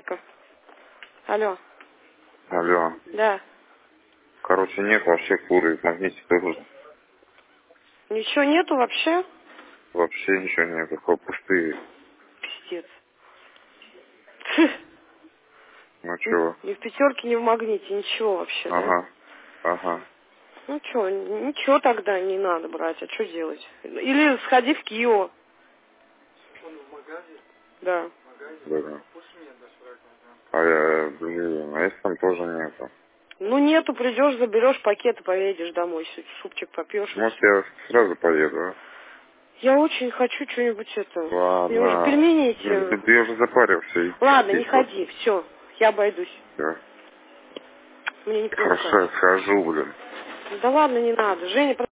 Светка. Алло. Алло. Да. Короче, нет вообще куры, магнитик тоже. Ничего нету вообще? Вообще ничего нет, только пустые. Пиздец. Ну чего? Ни в пятерке, ни в магните, ничего вообще, да? Ага. Ага. Ну что, ничего тогда не надо брать, а что делать? Или сходи в Кио. Да. Да. А я, блин, а если там тоже нету? Ну нету, придешь, заберешь пакет и поедешь домой, супчик попьешь. Может, я сразу поеду, а? Я очень хочу что-нибудь это. Мне уже Ладно. пельмени Блин, эти. я уже запарился. Ладно, не Иди просто. ходи, все, я обойдусь. Всё. Мне не привыкать. Хорошо, я схожу, блин. Да ладно, не надо. Женя,